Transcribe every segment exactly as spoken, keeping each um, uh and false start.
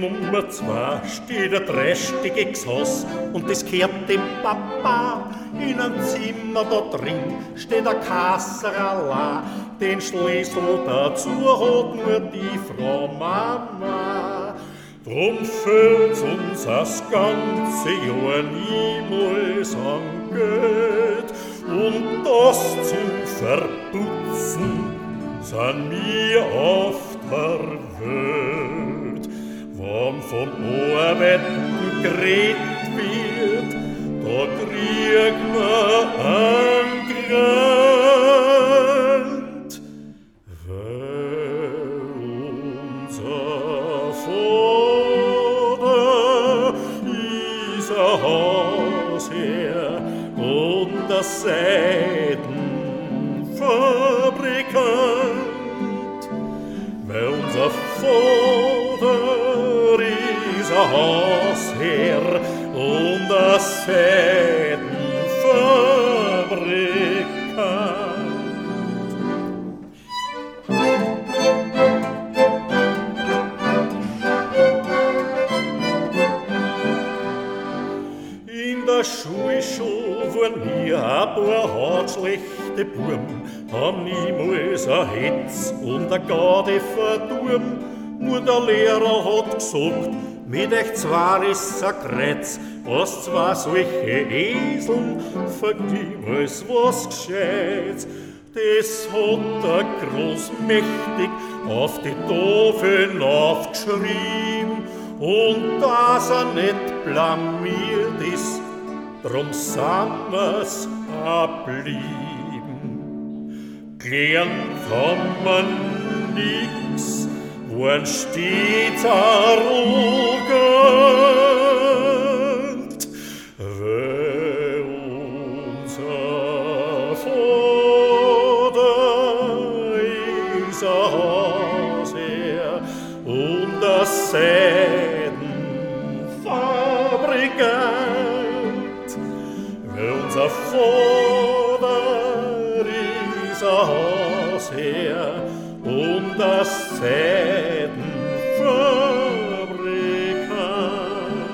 Nummer zwei steht ein dreistiges Haus und das gehört dem Papa. In einem Zimmer da drin steht ein Kasserala, den Schlüssel dazu hat nur die Frau Mama. Drum fällt's uns das ganze Jahr niemals an Geld und das zum Verputzen sind wir auf der Welt. Wann von Arbeiten geredet wird, da kriegt man einen Grant. Weil unser Vater ist ein Hausherr und ein Seidenfabrikant. Weil unser Vater ist ein Hausherr und ein Seidenfabrikant. In der Schulschule waren wir ein paar handschlechte Buben, haben niemals ein Hetz und ein Gaude verdurben. Nur der Lehrer hat gesagt, mit euch zwei ist ein Kreuz, was zwei solche Eseln vergib als was Gescheites. Das hat er großmächtig auf die Tafeln aufgeschrieben und dass er nicht blamiert ist, drum sind wir's geblieben. Klären kann man nix, wann steht arrogant, weil unser Vater ist ein Hausherr und ein Seidenfabrikant. Weil unser Vater ist ein Hausherr und ein Seidenfabrikant.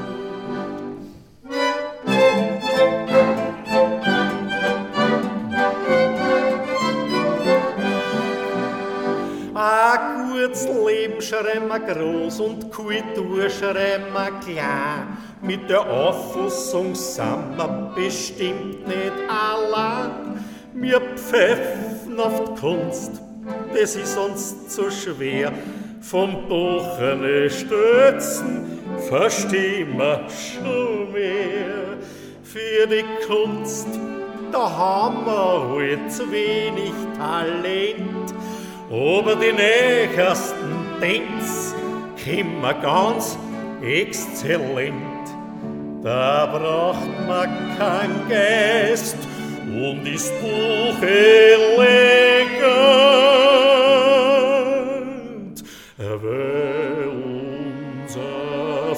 Ein gutes Leben schreiben wir groß und Kultur schreiben wir klein. Mit der Auffassung sind wir bestimmt nicht allein. Wir pfeifen auf die Kunst, das ist sonst zu schwer. Vom Bochene Stützen verstehen wir schon mehr. Für die Kunst, da haben wir halt zu wenig Talent. Aber die nächsten Tänze können wir ganz exzellent. Da braucht man keinen Geist und ist hochelegant, weil unser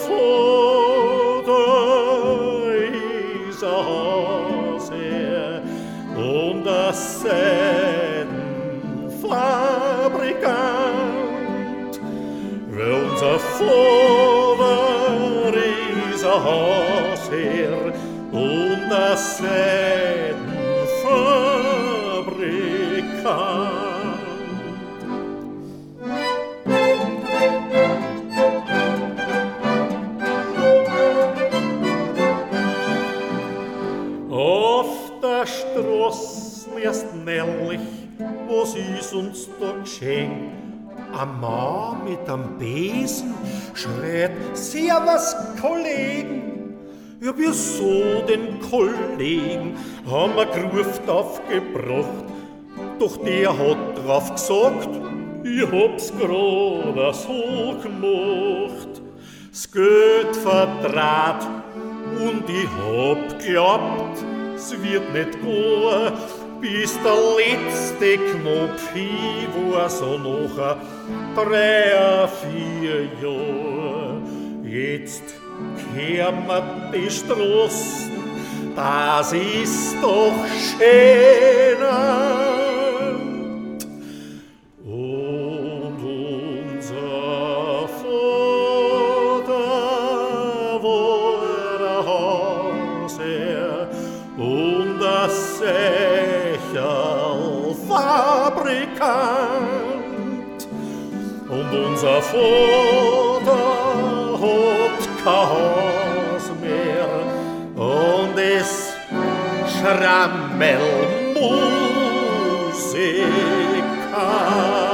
Vater ist ein Hausherr und ein Seidenfabrikant, weil unser Vater ist ein Hausherr und ein Seidenfabrikant. Auf der Straße erst nämlich, was ist uns da geschehen? Ein Mann mit einem Besen schreit, Servus, Kollegen. Ja, wieso den Kollegen haben wir gerufen aufgebracht? Doch der hat drauf gesagt, ich hab's grad so gemacht. Das Geld verdraht und ich hab geglaubt, es wird nicht gehen, bis der letzte Knopf hin war, so nach drei, vier Jahren. Jetzt kehren wir die Straßen, das ist doch schöner. Und unser Vater vor der Hase und der Secherlfabrikant. Und unser Vater hat kein Haus mehr und ist Schrammelmusikant.